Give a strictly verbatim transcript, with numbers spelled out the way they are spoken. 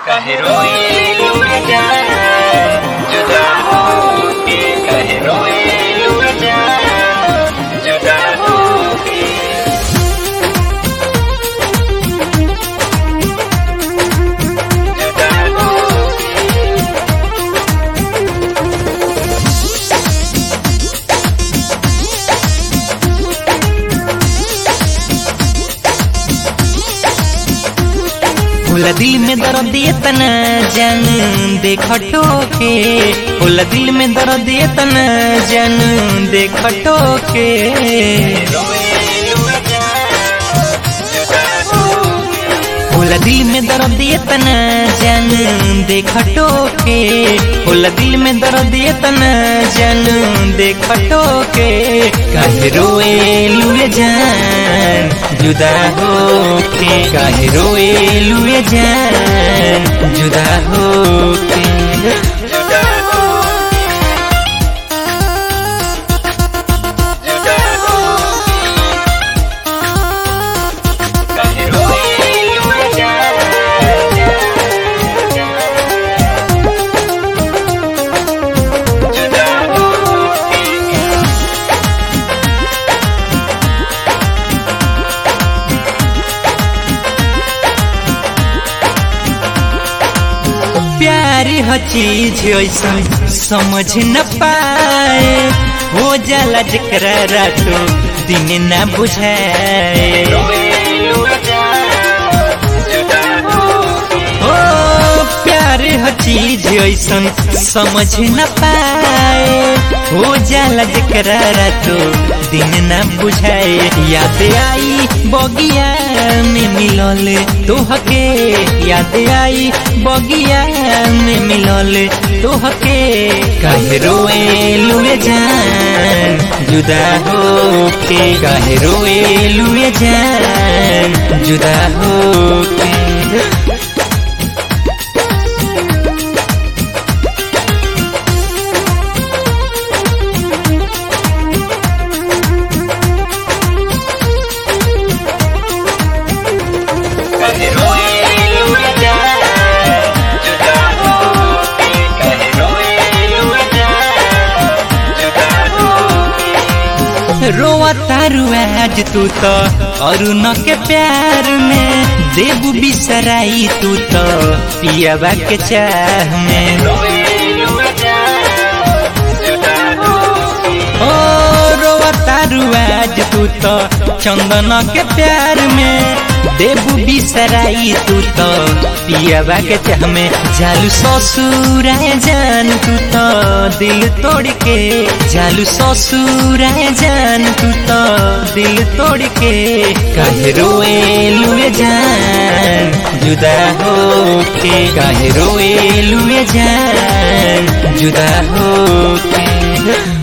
काहे रोएलू जान जुदा होके काहे रोएलू जान जुदा होके जुदा होला दिल में दर्द इतना जान देख टोके होला दिल में दर्द इतना जान देख टोके होला दिल में दर्द इतना जान देख टोके होला दिल में दर्द इतना जान देख टोके काहे रोएलू जान जुदा होके काहे रोएलू जान जुदा होके जुदा जुदा काहे रोएलू जान जुदा प्यार ह चीज ऐसा समझ न पाए हो जाला जकरा रातो दिन न बुझाए ओ प्यार ह चीज ऐसा समझ न पाए हो जाला जकरा रातो दिन न बुझाए याद आई बगिया में मिलल तोहके याद आई बगिया में मिलल तोहके काहे रोएलू जान जुदा होके काहे रोएलू जान जुदा होके काहे रोएलू जान जुदा होके काहे रोएलू जान जुदा होके रोआ तारू आज तू तो अरुण के प्यार में देबू बिसराई तू तो पियाबा के चाह में रोएलू जान जुदा होके ओ रोआ तारू आज तू तो चंदन के प्यार में देबू बिसराई तू तो पियाबा के चाह में जालू ससुर जान तू तो दिल तोड़ के जालू ससुर जान तू तो दिल तोड़ के काहे रोएलू जान जुदा होके काहे रोएलू जान जुदा होके